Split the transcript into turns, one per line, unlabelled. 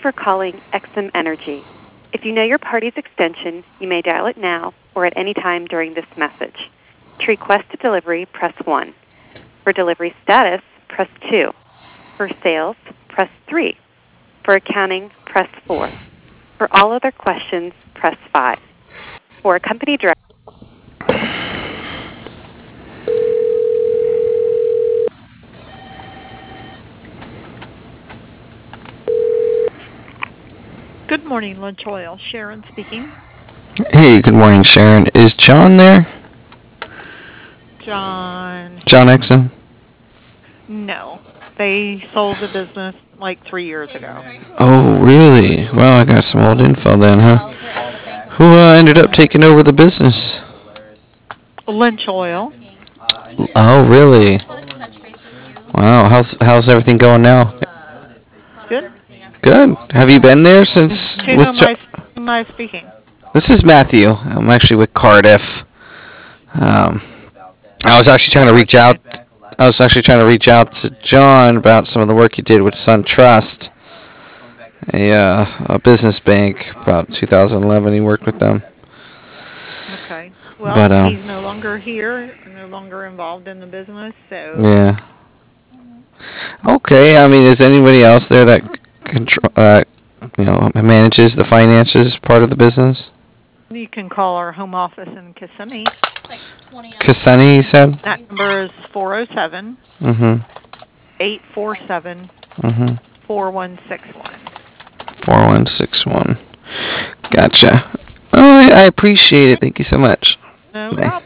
for calling XM Energy. If you know your party's extension, you may dial it now or at any time during this message. To request a delivery, press 1. For delivery status, press 2. For sales, press 3. For accounting, press 4. For all other questions, press 5. For a company directory.
Good morning, Lunch Oil. Sharon speaking.
Hey, good morning, Sharon. Is John there?
John
Exum?
No. They sold the business like 3 years ago.
Oh, really? Well, I got some old info then, huh? Who ended up taking over the business?
Lunch Oil.
Oh, really? Wow, how's everything going now?
Good.
Good. Have you been there since?
To whom am I speaking?
This is Matthew. I'm actually with Cardiff. I was actually trying to reach out. To John about some of the work he did with SunTrust, a business bank. About 2011, he worked with them.
Okay. Well, he's no longer here, no longer involved in the business, so.
Yeah. Okay. I mean, is anybody else there that manages the finances part of the business?
You can call our home office in Kissimmee.
Kissimmee, you said?
That number is 407. 847. 4161.
4161. Gotcha. Oh, I appreciate it. Thank you so much.
No problem.